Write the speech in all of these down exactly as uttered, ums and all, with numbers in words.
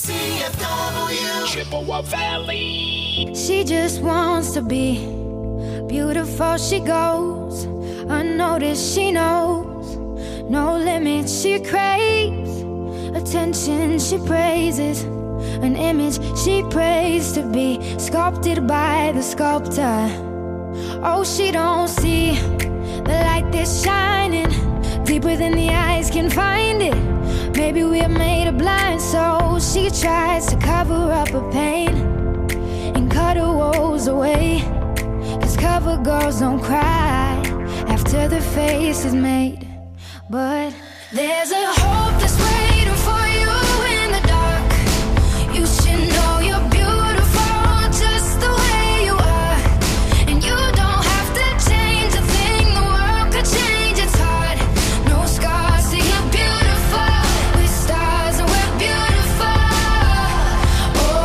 C F W, Chippewa Valley. She just wants to be beautiful. She goes unnoticed. She knows no limits. She craves attention. She praises an image she prays to be sculpted by the sculptor. Oh, she don't see the light that's shining deeper than the eyes can find it. Maybe we're made of blind souls. She tries to cover up her pain and cut her woes away. Cause cover girls don't cry after the face is made. But there's a hope that's waiting for you in the dark. You should know you're beautiful just the way you are. And you don't have to change a thing. The world could change its heart. No scars, so you're beautiful. With stars and we're beautiful. Oh, oh,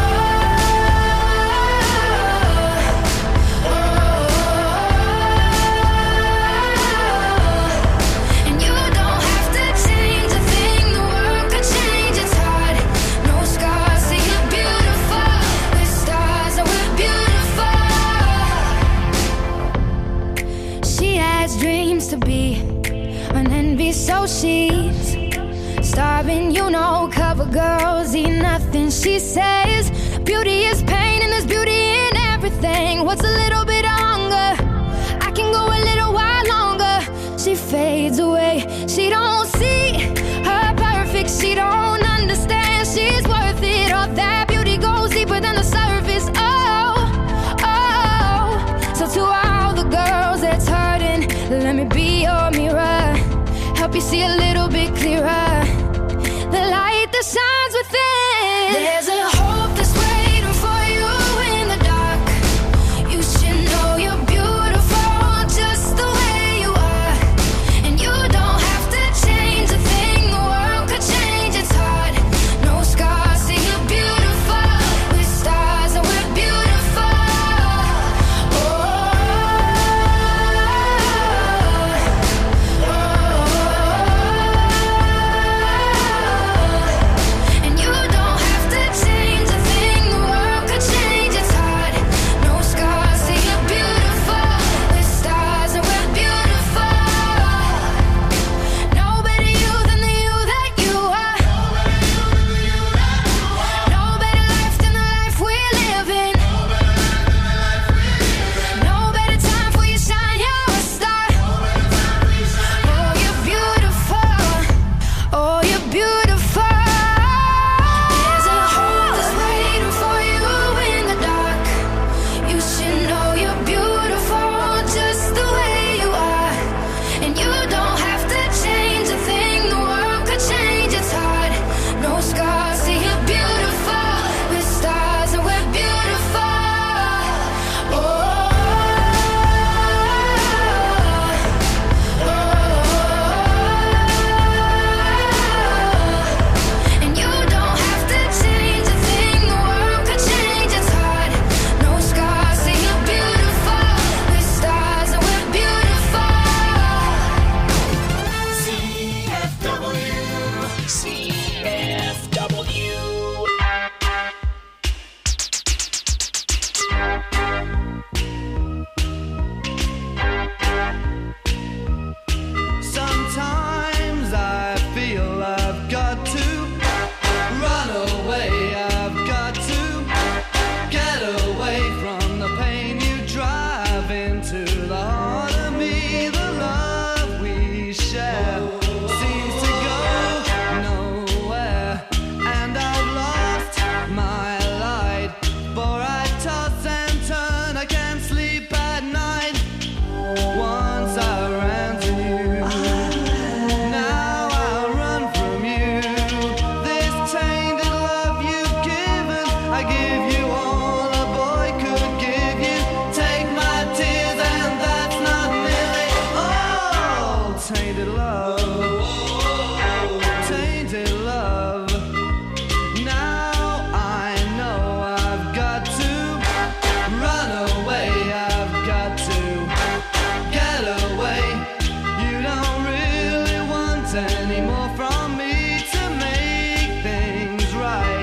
oh, oh. And you don't have to change a thing. The world could change its heart. No scars, so you're beautiful. With stars and we're beautiful. She has dreams to be an envy, so she's starving. You know, cover girls eat nothing. She says beauty is pain and there's beauty in everything. What's a little bit of hunger? I can go a little while longer. She fades away. She don't see her perfect. She don't understand she's worth it. All that beauty goes deeper than the surface. Oh, oh. So to all the girls that's hurting, let me be your mirror. Help you see a little bit clearer. The light that shines within. There's a hope that's waiting for you in the dark. You should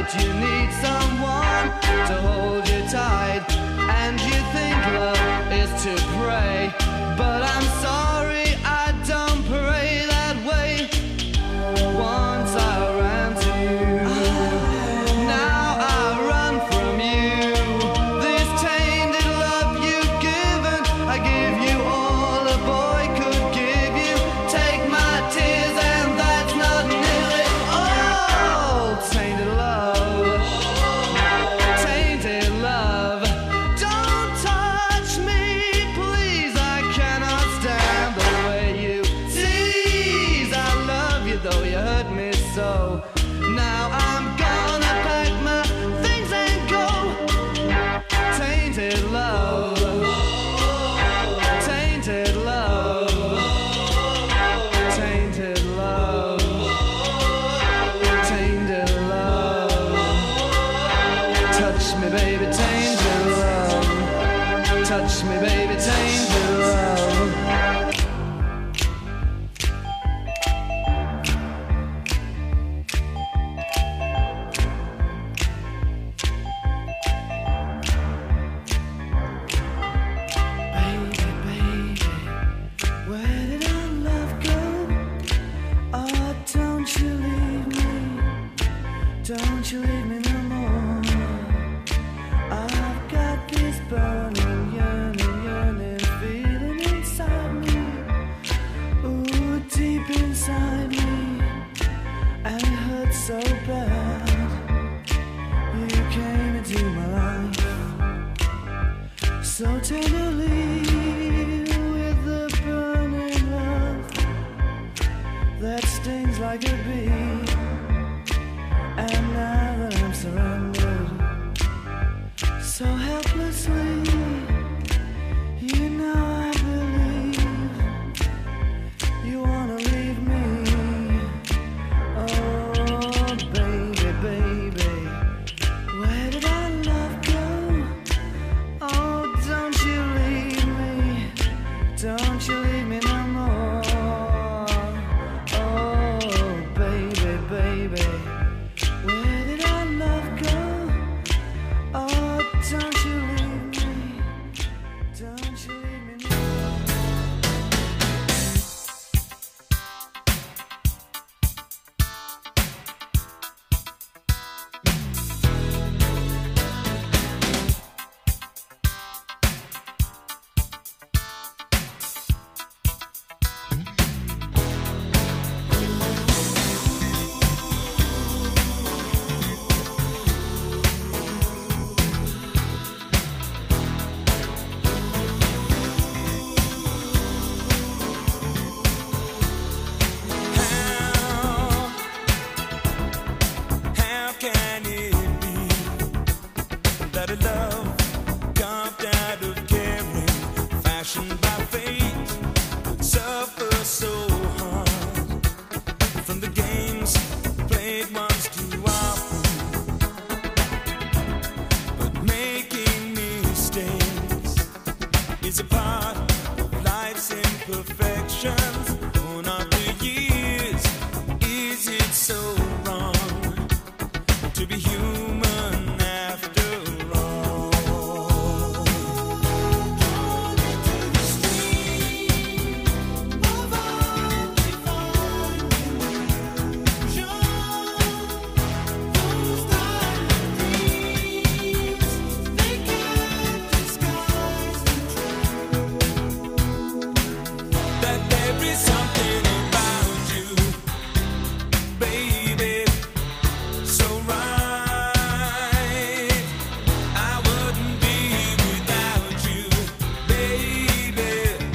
but you need someone to hold you tight. And you think love is to pray, but I'm sorry, I don't pray that way. Once I ran to you, now I run from you. This tainted love you've given, I give you all a boy could give you. Take my tears and that's not nearly all. Tainted love, tainted love. Don't touch me, please, I cannot stand the way you tease. I love you though you hurt me so. Now I'm gonna pack my things and go. Tainted love, tainted love, tainted love, tainted love. Touch me, baby, tainted love. Touch me, baby, tainted love. Baby, baby, where did our love go? Oh, don't you leave me, don't you leave me no more. I've got this burning, yearning, yearning feeling inside me. Ooh, deep inside me, and it hurts so bad. You came into my life so tenderly with the burning love that stings like a bee. And now that I'm surrounded so helplessly, you know I believe you wanna leave me. Oh, baby, baby, where did our love go? Oh, don't you leave me, don't you leave me no more. Oh, baby, baby, where did our love go? Oh, don't you leave me, don't you leave me no more. How can it be that a love carved out of caring, fashioned by fate, would suffer so hard from the games played once too often? But making mistakes is a part of life's imperfections. Born of the years, is it so wrong to be human after all? Drawn into the stream of undefined illusion, those diamond dreams, they can't disguise the truth. That there is something about you, baby, so right. I wouldn't be without you, baby,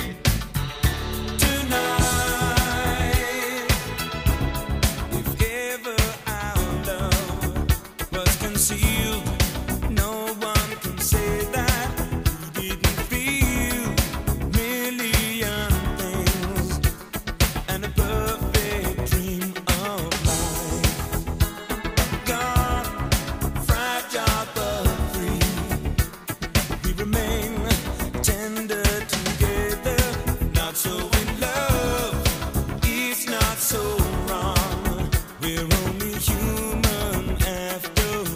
tonight. If ever our love was concealed, no one can say that you didn't feel a million things and a perfect dream of life. Gone, fragile but free, we remain tender together. Not so in love, it's not so wrong. We're only human after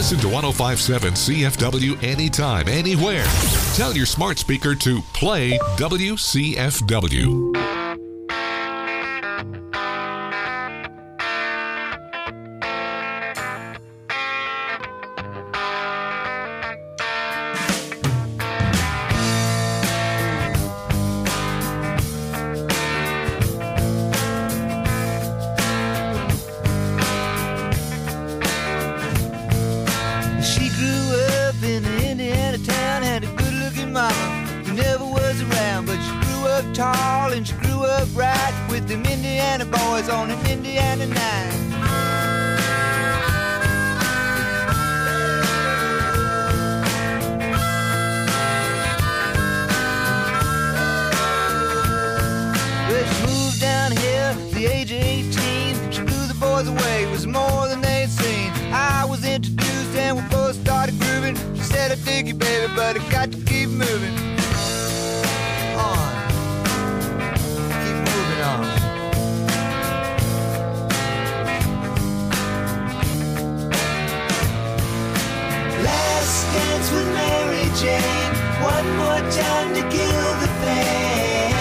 Listen to one oh five point seven C F W anytime, anywhere. Tell your smart speaker to play W C F W. Tall and she grew up right with them Indiana boys on an Indiana night. Well, she moved down here at the age of eighteen. She blew the boys away, it was more than they'd seen. I was introduced and we both started grooving. She said, I dig you, baby, but I got to keep moving on. Last dance with Mary Jane, one more time to kill the pain.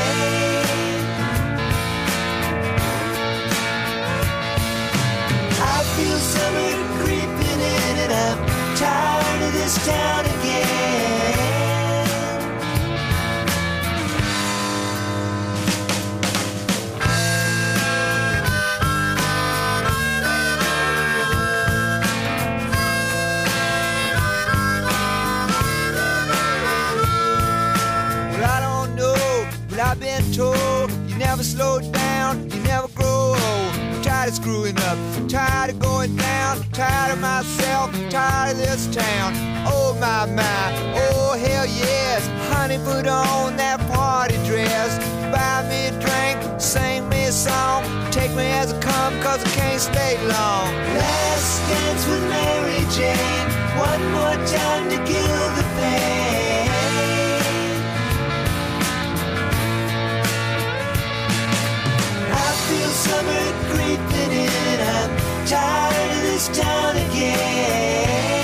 I feel summer creeping in and I'm tired of this town again. I've been told you never slow down, you never grow old. I'm tired of screwing up, I'm tired of going down, tired of myself, I'm tired of this town. Oh my, my, oh hell yes. Honey, put on that party dress, buy me a drink, sing me a song, take me as I come cause I can't stay long. Last dance with Mary Jane, one more time to kill the pain. I feel summer creeping in, I'm tired of this town again.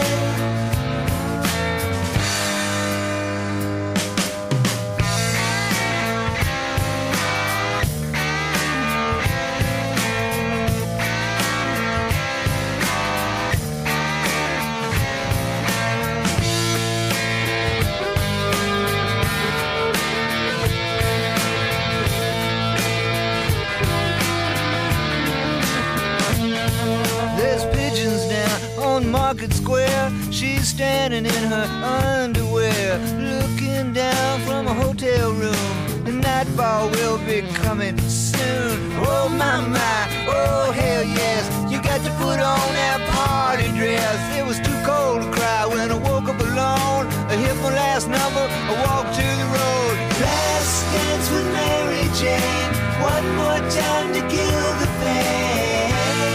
Market Square, she's standing in her underwear, looking down from a hotel room. The nightfall will be coming soon. Oh my my, oh hell yes. You got to put on that party dress. It was too cold to cry when I woke up alone. I hit my last number, I walked to the road. Last dance with Mary Jane, one more time to kill the pain.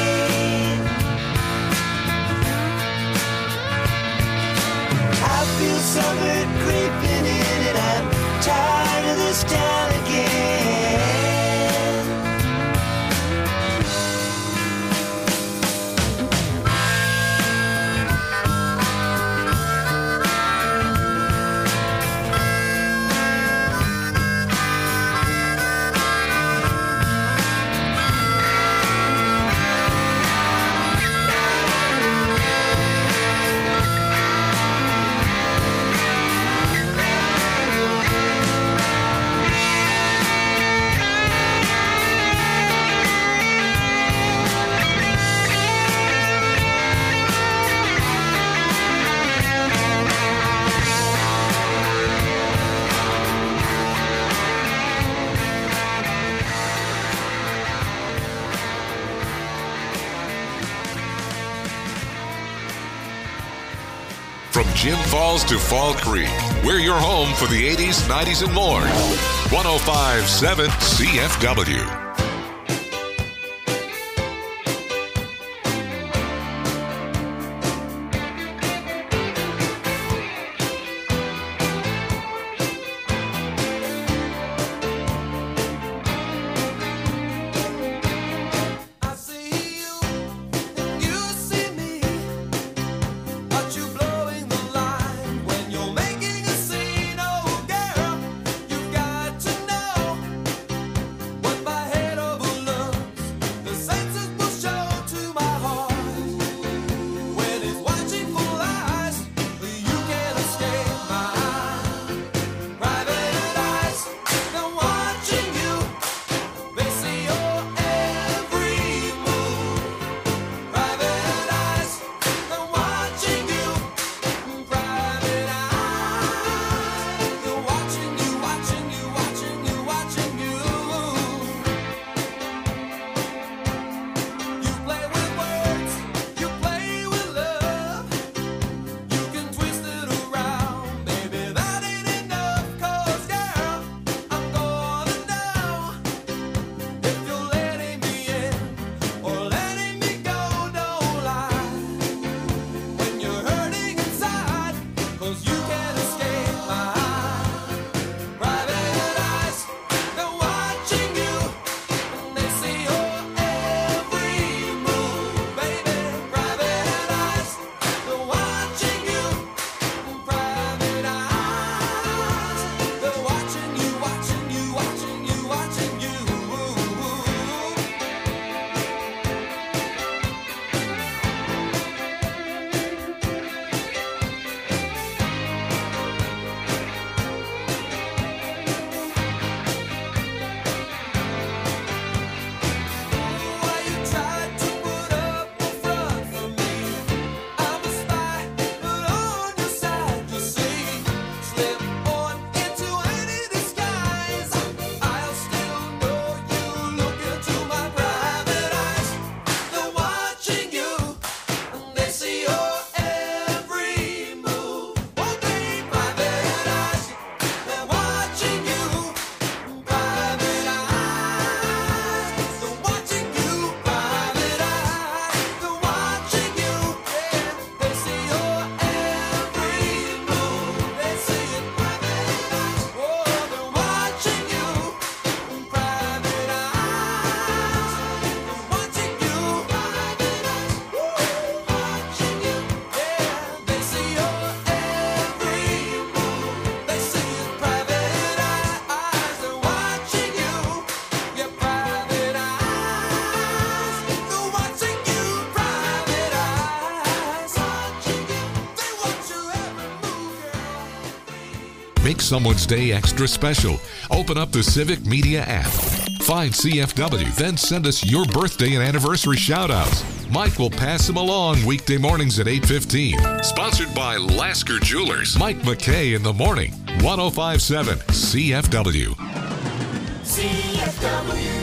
I feel summer creeping in and I'm tired of this town again. From Jim Falls to Fall Creek, we're your home for the eighties, nineties, and more. one oh five point seven C F W. I see you, and you see me. make someone's day extra special. Open up the Civic Media app. Find C F W, then send us your birthday and anniversary shout-outs. Mike will pass them along weekday mornings at eight fifteen. Sponsored by Lasker Jewelers. Mike McKay in the morning. one oh five point seven C F W. C F W.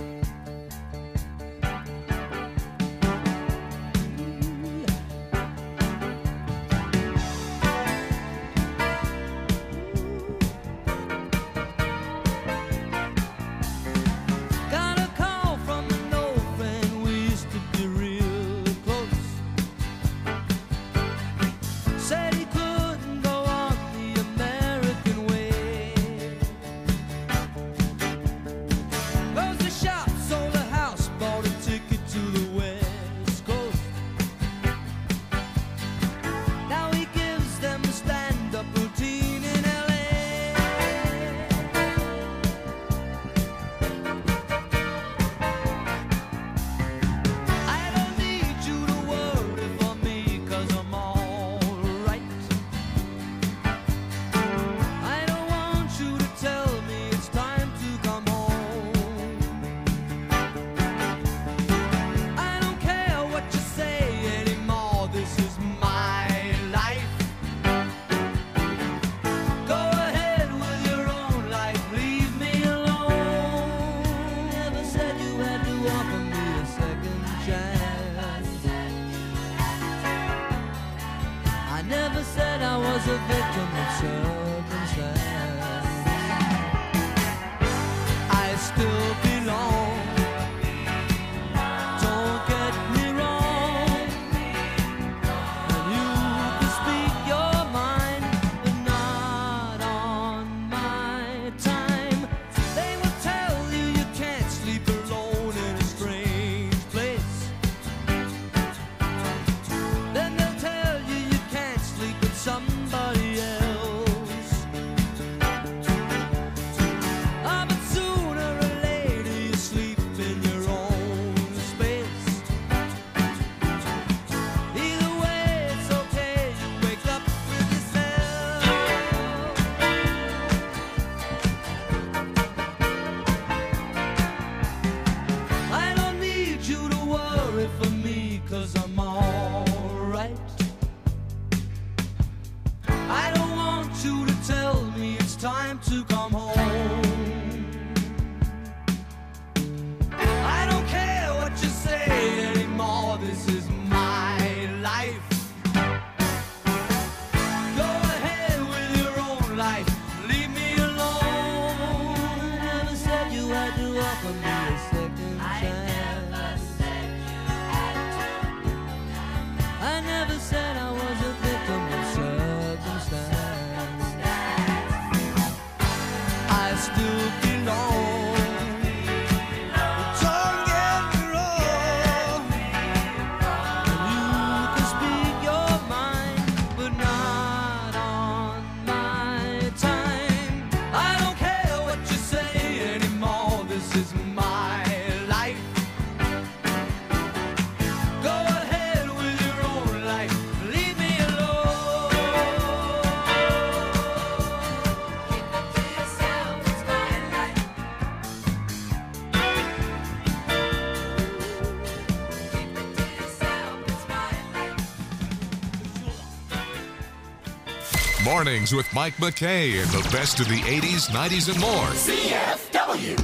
Mornings with Mike McKay and the best of the eighties, nineties, and more. C F W.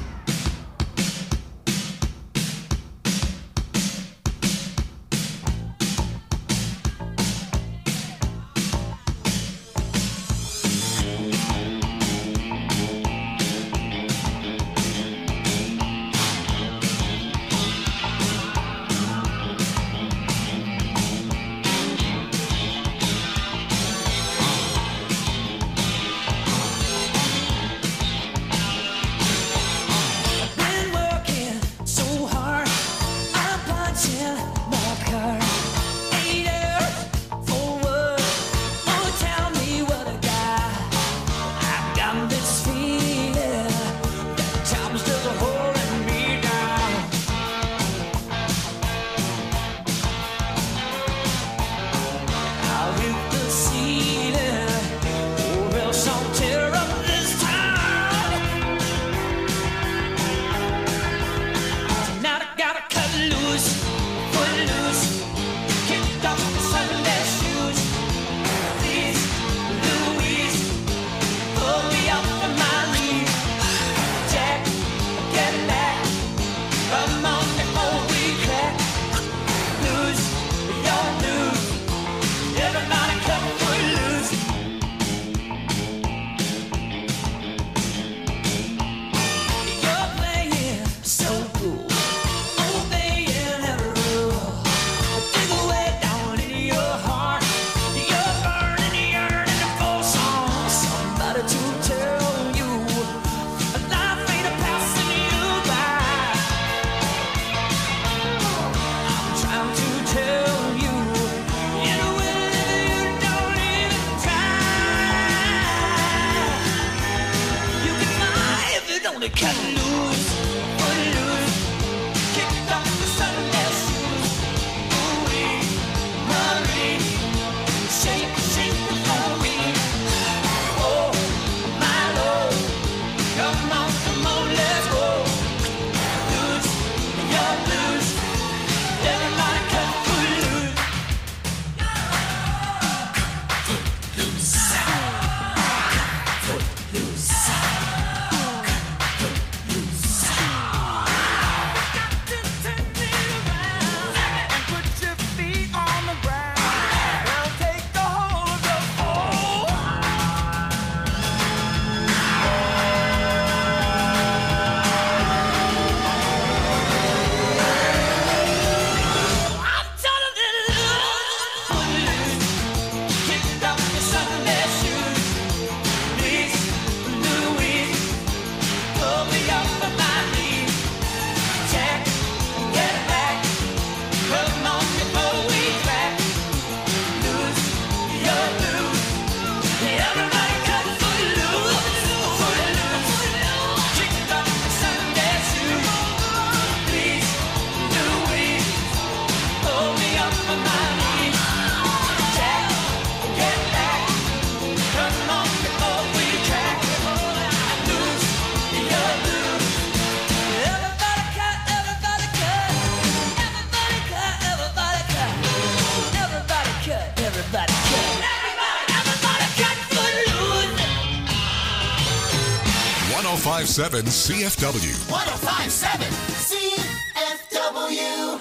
five point seven C F W. one oh five point seven C F W.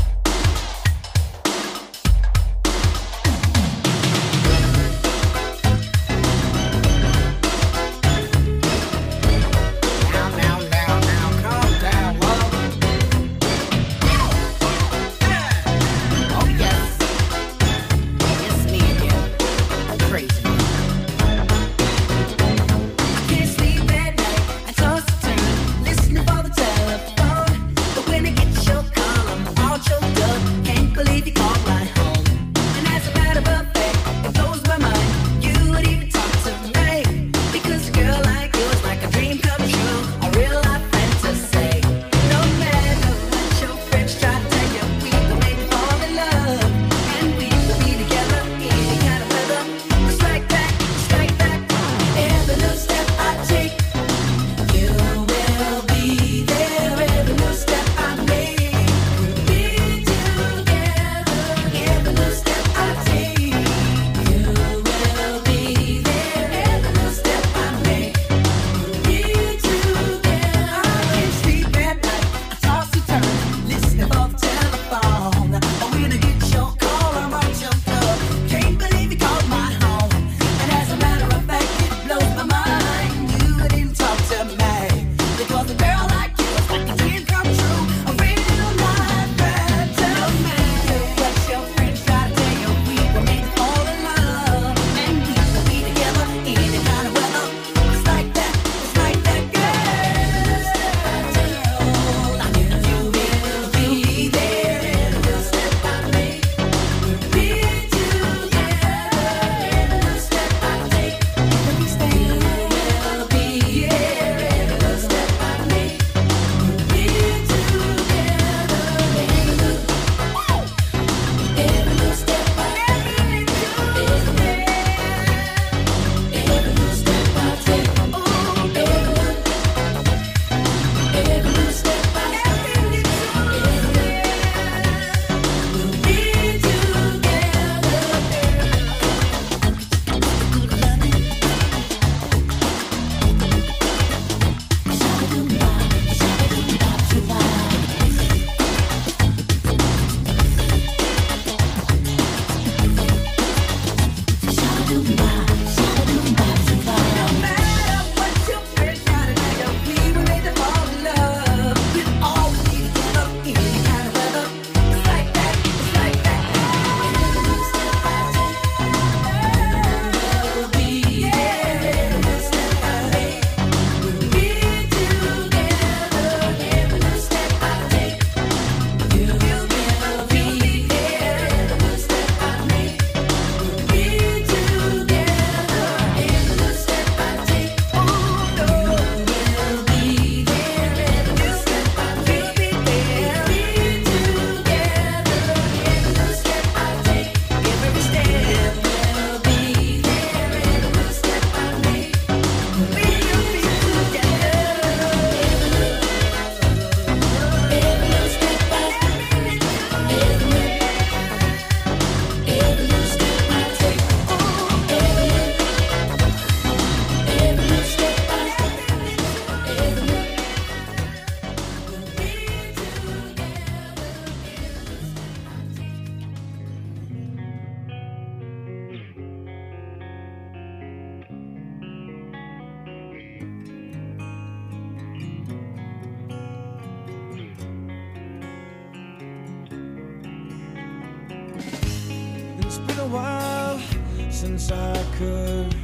It's been a while since I could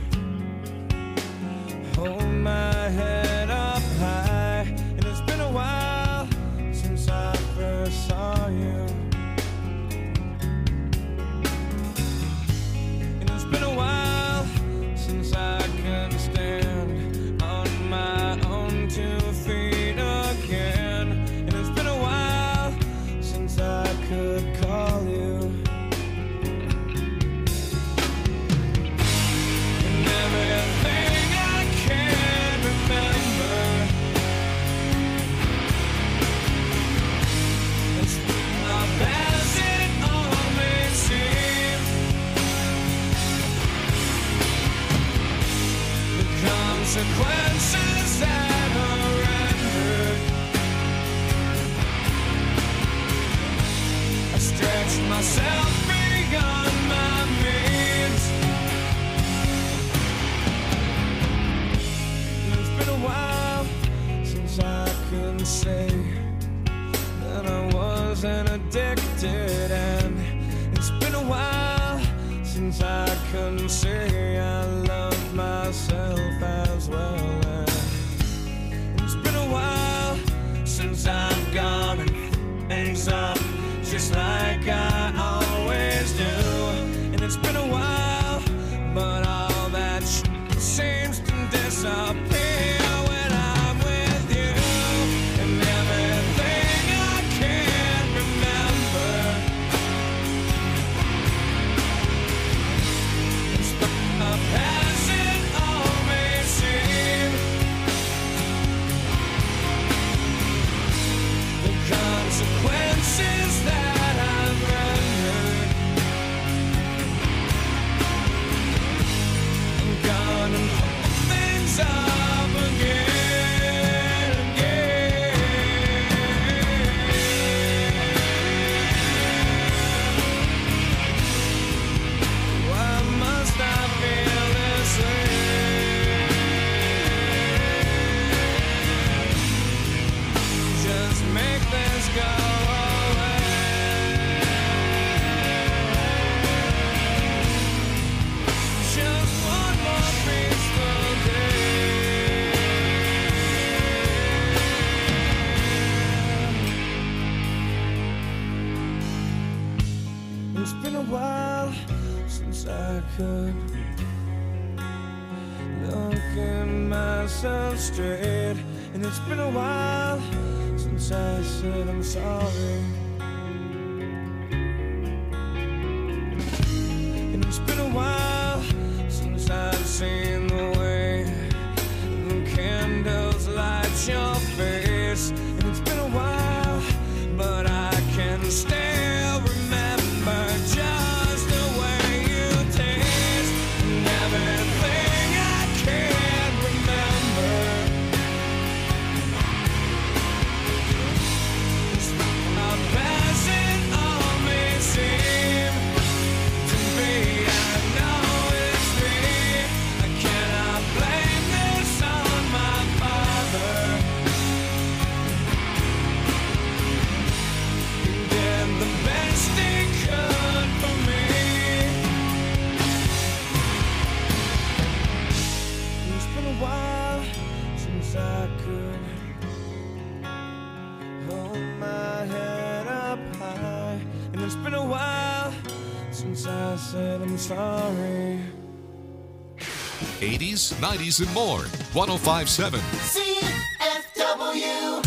hold my head up high, and it's been a while since I first saw you, and it's been a while since I can stand on my own two feet again, and it's been a while since I could call you. Consequences that stretched myself beyond my means. It's been a while since I could say that I wasn't addicted, and it's been a while since I couldn't say I loved myself as well. And it's been a while since I've gone and things up just like I always do. And it's been a while, but all that sh- seems to disappear when I'm with you. And everything I can't remember, it's the past it all may seem. The consequences that I've rendered, I'm gonna put things up again, again. Why must I feel this way? Just make this go away. Just one more peaceful day. It's been a while since I could look at myself straight, and it's been a while since I said I'm sorry. And it's been a while since I've seen the way the candles light your face. And it's been a while, but I can still remember just the way you taste. And everything I can't remember, how past it all may seem to be. I know it's me. I cannot blame this on my father. He did the best he could for me. It's been a while since I could hold my head up high, and it's been a while since I said I'm sorry. eighties, nineties, and more. one oh five point seven. C F W.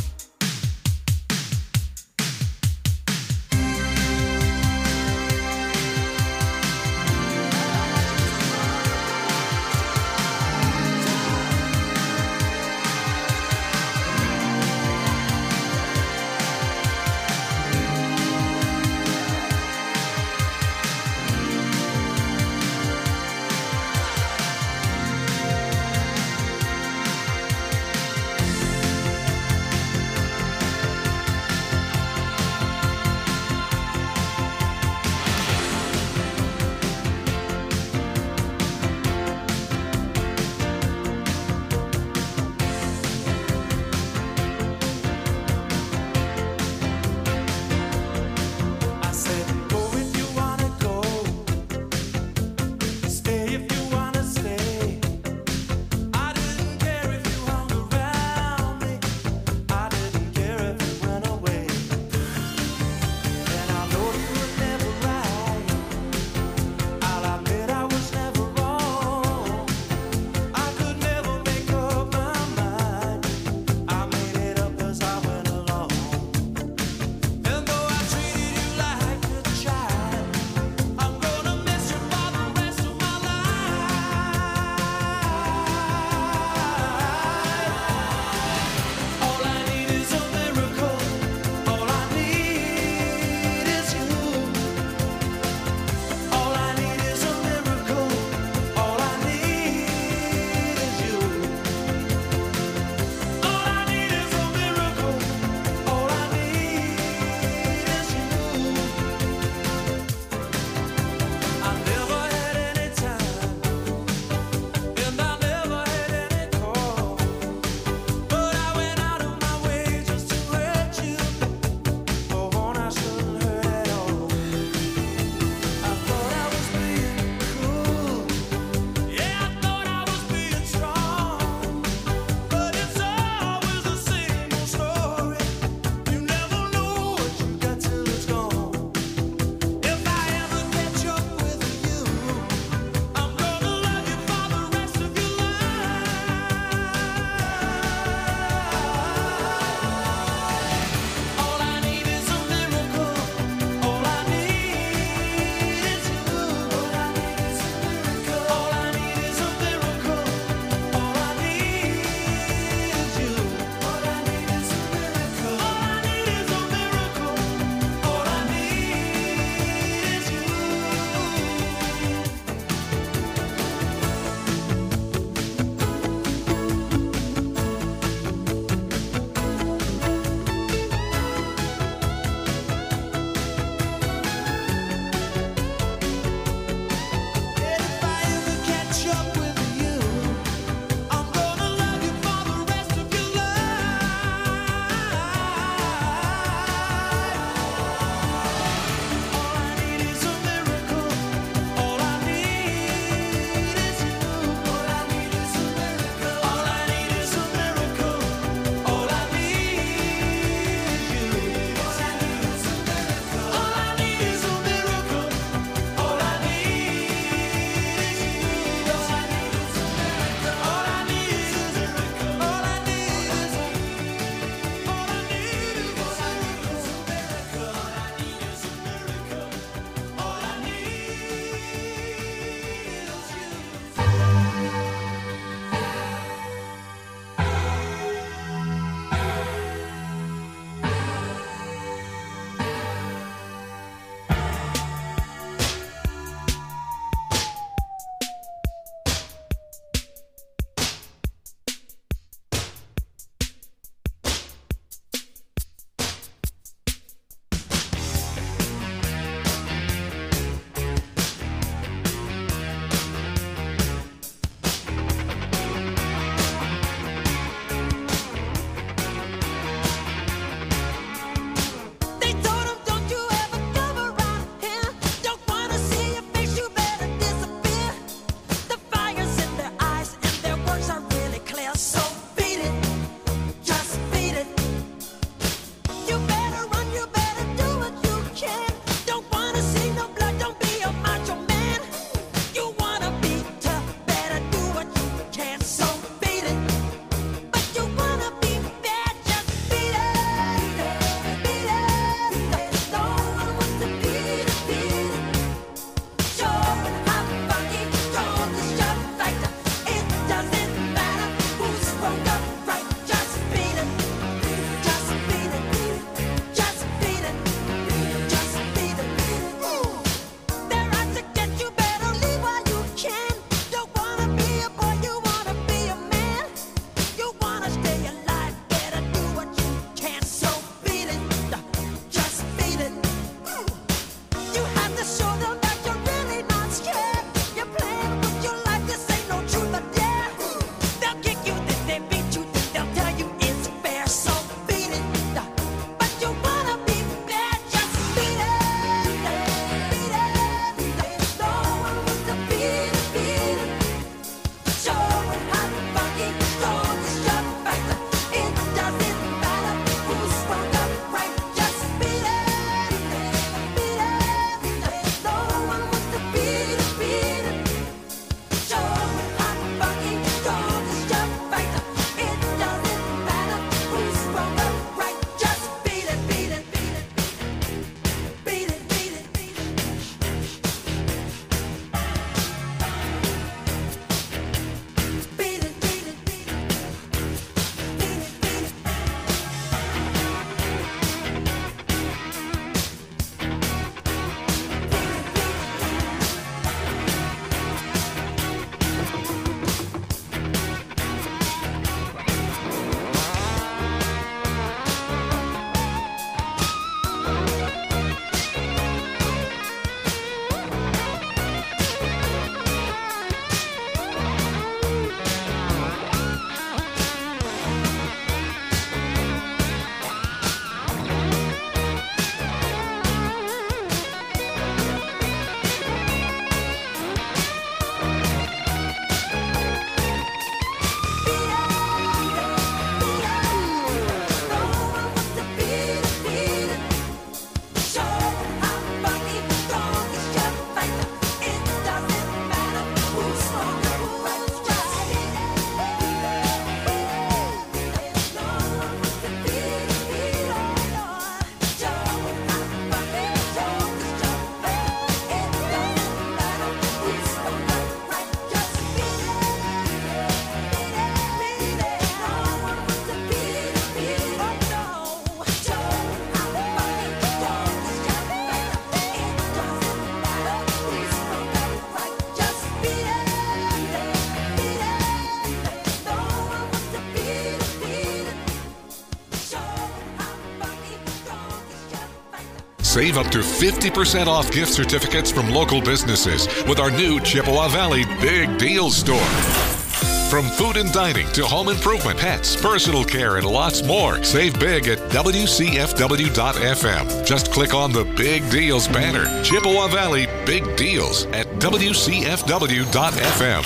Save up to fifty percent off gift certificates from local businesses with our new Chippewa Valley Big Deals store. From food and dining to home improvement, pets, personal care, and lots more. Save big at W C F W dot F M. Just click on the Big Deals banner. Chippewa Valley Big Deals at W C F W dot F M.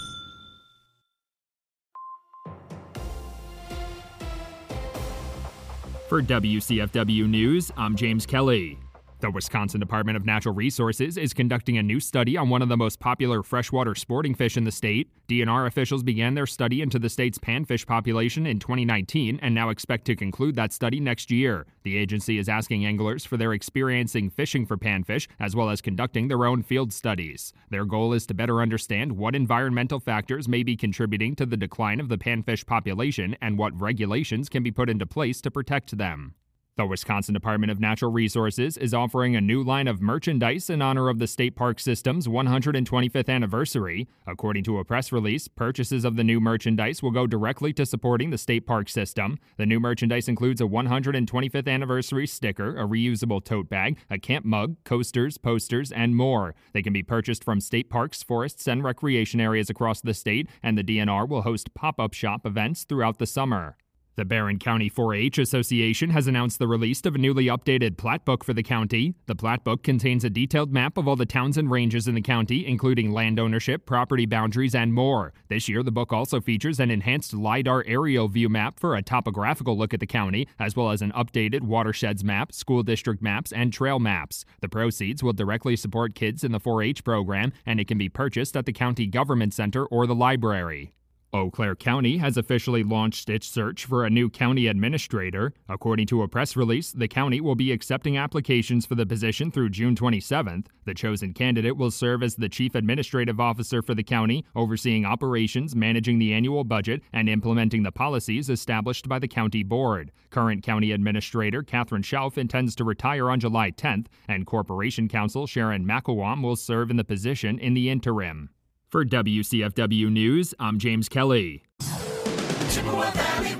For W C F W News, I'm James Kelly. The Wisconsin Department of Natural Resources is conducting a new study on one of the most popular freshwater sporting fish in the state. D N R officials began their study into the state's panfish population in twenty nineteen and now expect to conclude that study next year. The agency is asking anglers for their experiencing fishing for panfish, as well as conducting their own field studies. Their goal is to better understand what environmental factors may be contributing to the decline of the panfish population and what regulations can be put into place to protect them. The Wisconsin Department of Natural Resources is offering a new line of merchandise in honor of the state park system's one hundred twenty-fifth anniversary. According to a press release, purchases of the new merchandise will go directly to supporting the state park system. The new merchandise includes a one hundred twenty-fifth anniversary sticker, a reusable tote bag, a camp mug, coasters, posters, and more. They can be purchased from state parks, forests, and recreation areas across the state, and the D N R will host pop-up shop events throughout the summer. The Barron County four H Association has announced the release of a newly updated plat book for the county. The plat book contains a detailed map of all the towns and ranges in the county, including land ownership, property boundaries, and more. This year, the book also features an enhanced LiDAR aerial view map for a topographical look at the county, as well as an updated watersheds map, school district maps, and trail maps. The proceeds will directly support kids in the four H program, and it can be purchased at the county government center or the library. Eau Claire County has officially launched its search for a new county administrator. According to a press release, the county will be accepting applications for the position through June twenty-seventh. The chosen candidate will serve as the chief administrative officer for the county, overseeing operations, managing the annual budget, and implementing the policies established by the county board. Current county administrator Catherine Schauf intends to retire on July tenth, and Corporation Counsel Sharon McElwam will serve in the position in the interim. For W C F W News, I'm James Kelly. Chippewa Valley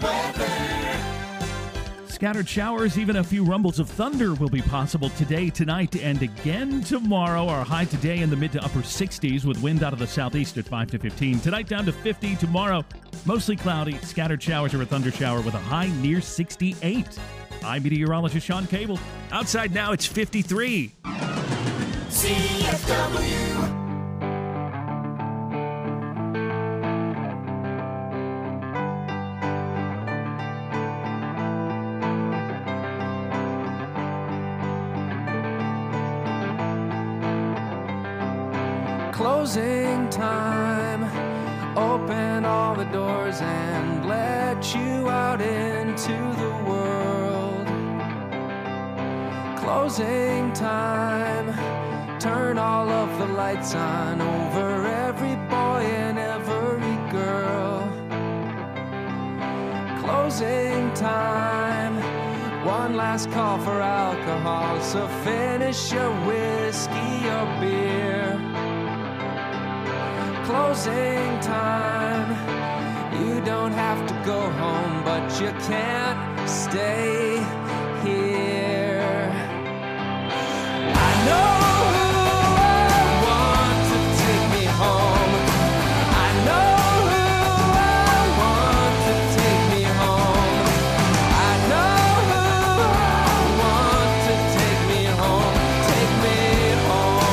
weather. Scattered showers, even a few rumbles of thunder will be possible today, tonight, and again tomorrow. Our high today in the mid to upper sixties with wind out of the southeast at five to fifteen. Tonight down to fifty. Tomorrow, mostly cloudy, scattered showers or a thunder shower with a high near sixty-eight. I'm meteorologist Sean Cable. Outside now, it's fifty-three. C F W. Closing time, open all the doors and let you out into the world. Closing time, turn all of the lights on over every boy and every girl. Closing time, one last call for alcohol, so finish your whiskey or beer. Closing time, you don't have to go home, but you can't stay here. I know who I want to take me home. I know who I want to take me home. I know who I want to take me home. Take me home.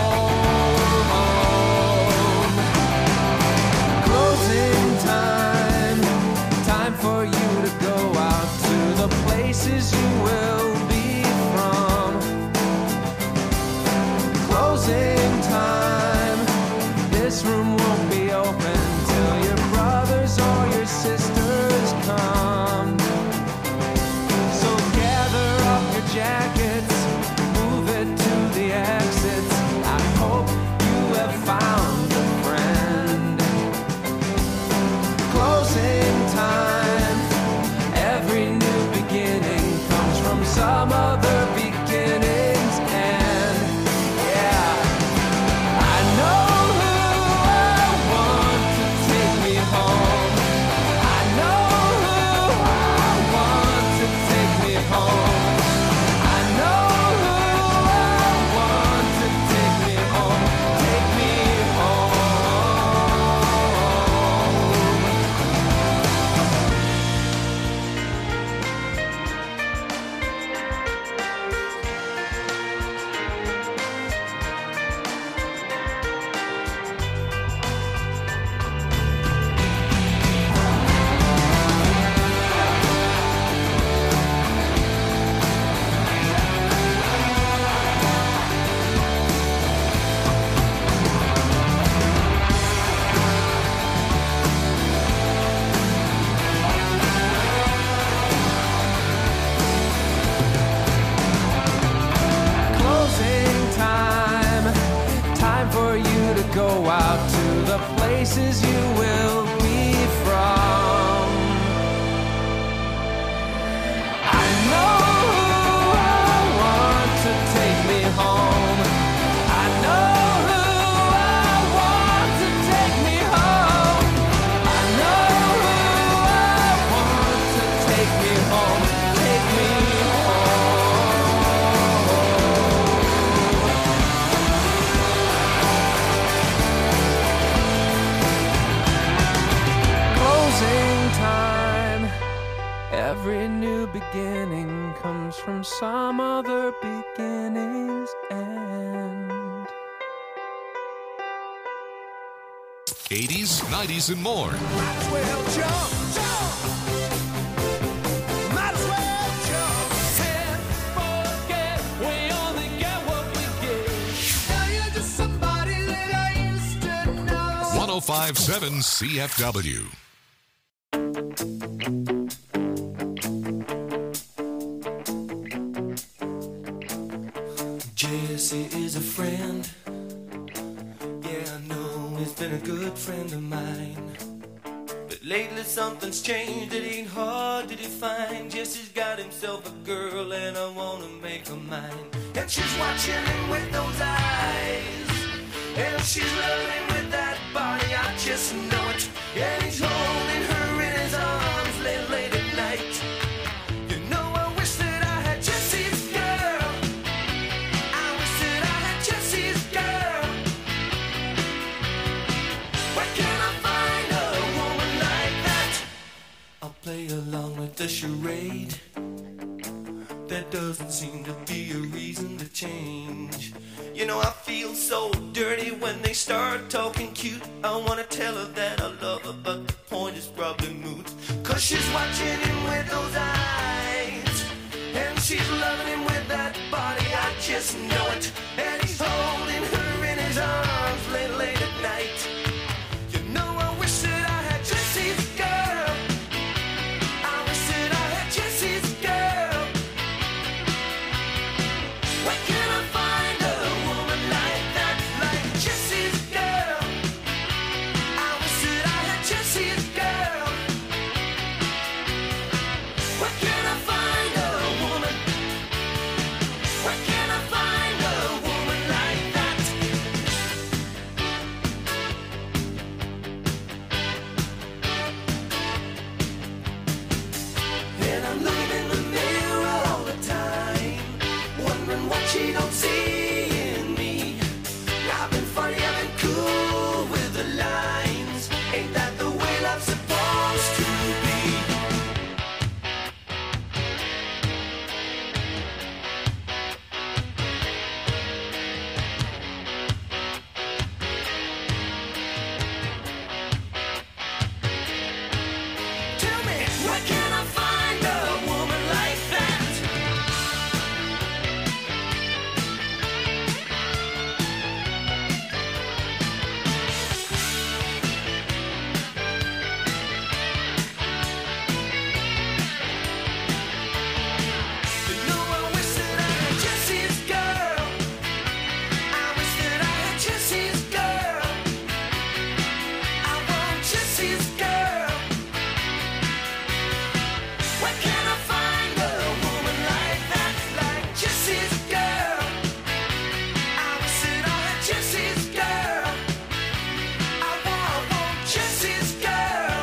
For you to go out to the places you will be from. Closing time, this room won't be open till your brothers or your sisters come. So gather up your jackets, move it to the exits. I hope you have found a friend. Closing time, some other beginnings, and yeah, I know who I places you will be from. I know who I want to take me home. I know who I want to take me home. I know who I want to take me home. Take me time. Every new beginning comes from some other beginning's end. eighties, nineties, and more. Might as well jump, jump. Might as well jump. Can't forget, we only get what we get. Now you're just somebody that I used to know. one oh five point seven C F W. Jesse is a friend. Yeah, I know he's been a good friend of mine. But lately something's changed, it ain't hard to define. Jesse's got himself a girl and I wanna make her mine. And she's watching him with those eyes, and she's loving him with that body, I just know it. And he's holding her in his arms late, late at night. You know I wish that I had Jesse's girl. I wish that I had Jesse's girl. Where can I find a woman like that? I'll play along with the charade. There doesn't seem to be a reason to change. You know I feel so dirty when they start talking cute. I wanna tell her that I love her, but the point is probably moot. Cause she's watching him with those eyes, and she's loving him with that body, I just know it. And he's holding her in his arms late, late at night. You know I wish that I had Jesse's girl. I wish that I had Jesse's girl. Where can I find a woman like that, like Jesse's girl? I wish that I had Jesse's girl. Where can I find a woman? Where can I find a woman like that? And I'm looking in the mirror all the time, wondering what she don't see in me. I've been funny, I've been cool with the lines. Ain't that the way love's supposed to be? Tell me, where can I find a woman like that? You know I wish that I had Jesse's girl. I wish that I had Jesse's girl. I want Jesse's girl. Where can I find a woman like that, like Jesse's girl? I wish that I had Jesse's girl. I want, I want Jesse's girl.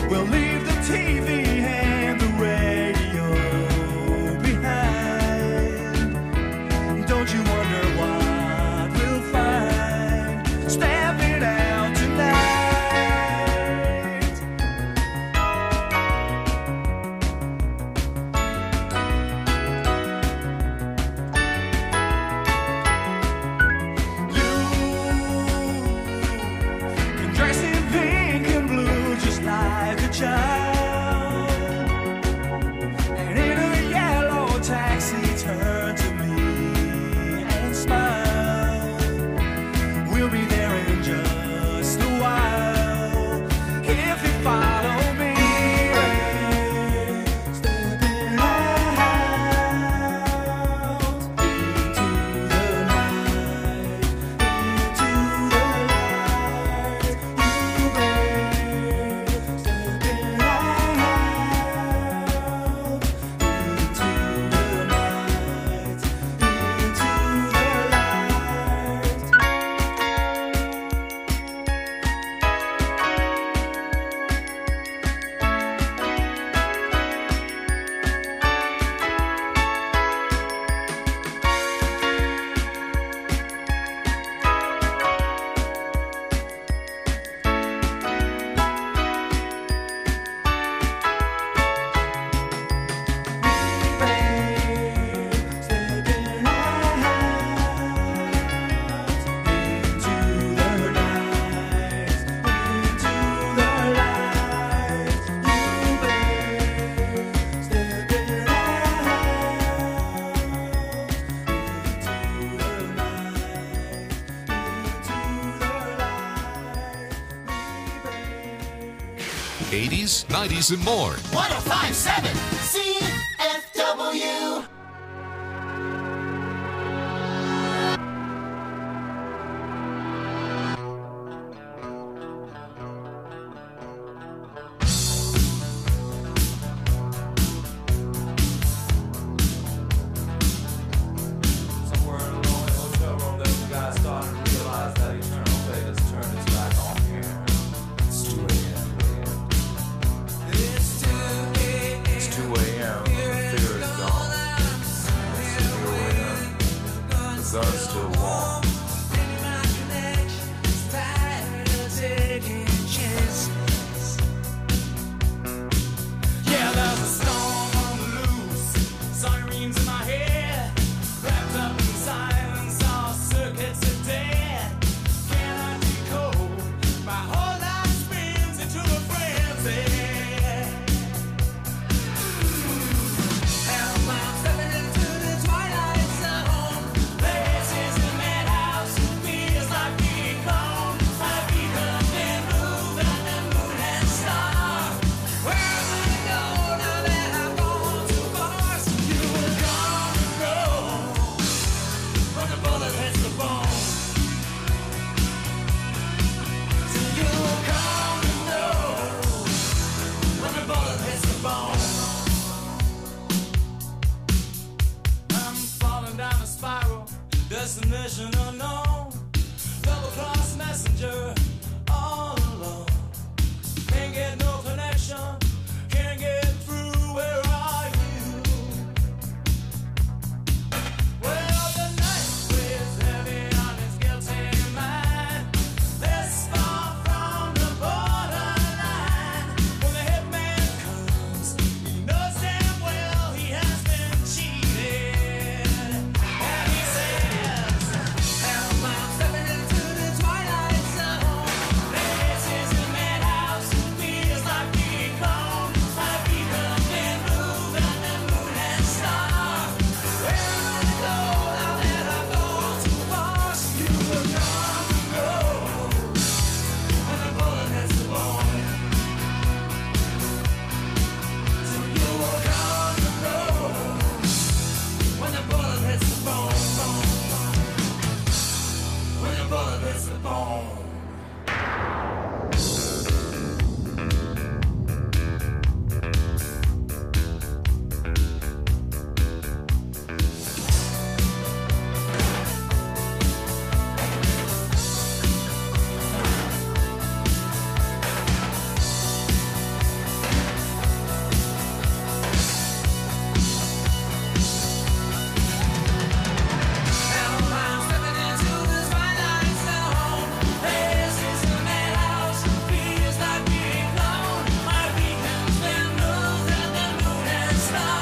We'll leave the T V and the radio behind. Don't you wonder what we'll find stepping out tonight? You can dress in pink and blue just like a child, and in a yellow taxi turn to me and smile. We'll be there in just a while if you follow me. Stepping out into the night, into the light. You, babe, stepping out into the night, into the light. eighties, nineties, and more. one oh five point seven C F W.